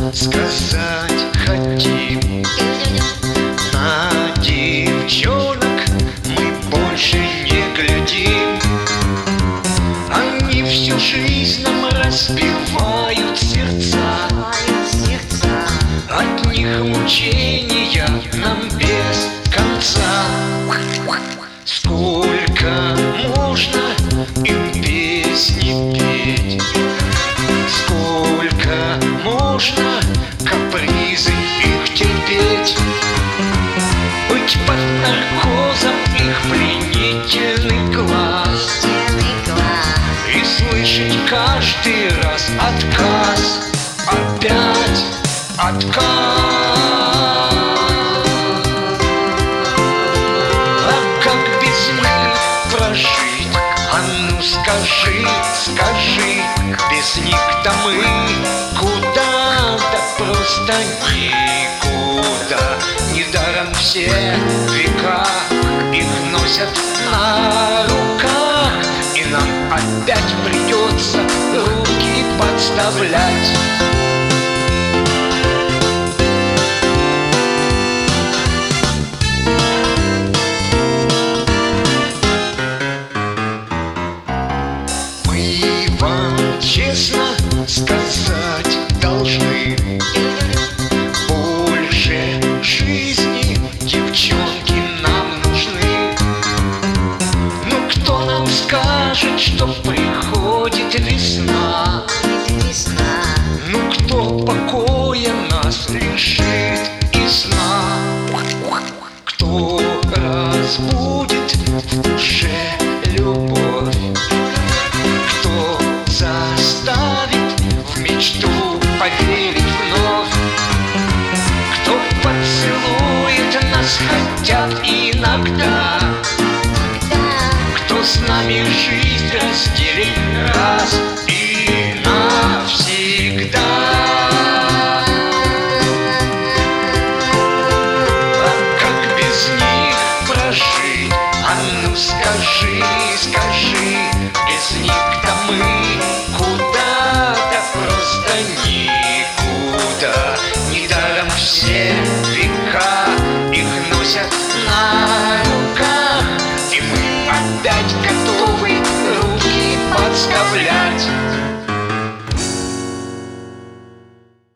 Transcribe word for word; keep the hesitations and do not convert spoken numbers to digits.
сказать хотим: на девчонок мы больше не глядим. Они всю жизнь нам разбивают сердца, от них мучения нам без конца. Сколько можно им песни петь, сколько можно капризы их терпеть, быть под наркозом их пленительный глаз и слышать каждый раз отказ, опять отказ. А ну скажи, скажи, без них-то мы куда-то просто никуда. Недаром все века их носят на руках, и нам опять придется руки подставлять. Честно сказать должны: больше жизни девчонки нам нужны. Ну кто нам скажет, что приходит весна? Ну кто покоя нас лишит и сна? Кто разбудит в душе любовь? Заставит в мечту поверить вновь? Кто поцелует нас хотя бы иногда? Кто с нами жизнь разделит раз и навсегда? А как без них прожить? А ну скажи, скажи, без них-то мы куда-то просто никуда. Недаром все века их носят на руках, и мы опять готовы руки подставлять.